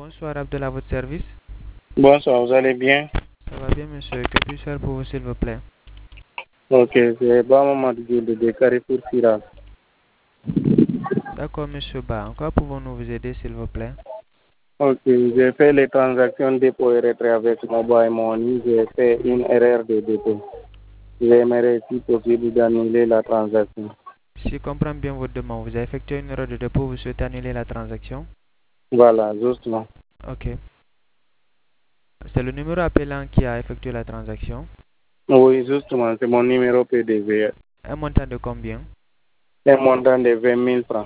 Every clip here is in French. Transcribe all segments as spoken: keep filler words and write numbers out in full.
Bonsoir Abdel, à votre service. Bonsoir, vous allez bien? Ça va bien, monsieur. Que puis-je faire pour vous, s'il vous plaît? Ok, c'est Bama de de Carrefour Sira. D'accord, monsieur Ba. En quoi pouvons-nous vous aider, s'il vous plaît? Ok, j'ai fait les transactions dépôt et retrait avec Mobile Money. J'ai fait une erreur de dépôt. J'aimerais, si possible, d'annuler la transaction. Si je comprends bien votre demande, vous avez effectué une erreur de dépôt, vous souhaitez annuler la transaction? Voilà, justement. Ok. C'est le numéro appelant qui a effectué la transaction. Oui, justement, c'est mon numéro P D V. Un montant de combien? Un montant de vingt mille francs.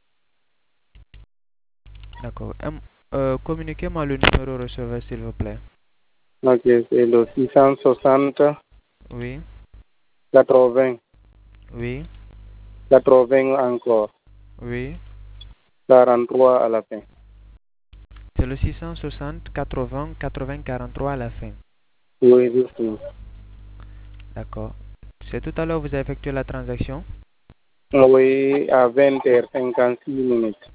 D'accord. Un- euh, communiquez-moi le numéro receveur, s'il vous plaît. Ok, c'est le six cent soixante Oui, quatre-vingts oui, quatre-vingts encore. oui. quarante-trois à la fin. C'est le six cent soixante quatre-vingts quatre-vingts quarante-trois à la fin. Oui, justement. D'accord. C'est tout à l'heure que vous avez effectué la transaction? Oui, à vingt heures cinquante-six minutes.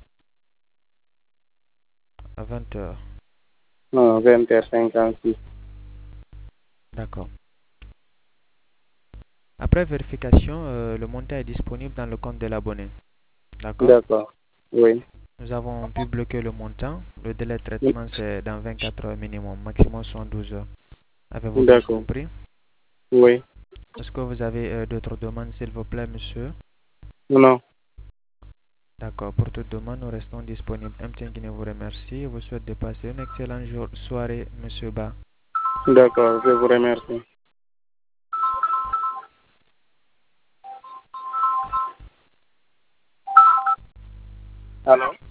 À vingt heures. Non, vingt heures cinquante-six. D'accord. Après vérification, euh, le montant est disponible dans le compte de l'abonné. D'accord? D'accord. Oui. Nous avons pu bloquer le montant. Le délai de traitement, c'est dans vingt-quatre heures minimum, maximum soixante-douze heures. Avez-vous bien D'accord. compris? Oui. Est-ce que vous avez euh, d'autres demandes, s'il vous plaît, monsieur? Non. D'accord. Pour toute demande, nous restons disponibles. M T N Guinée vous remercie et vous souhaite de passer une excellente jour- soirée, monsieur Ba. D'accord. Je vous remercie. Allô?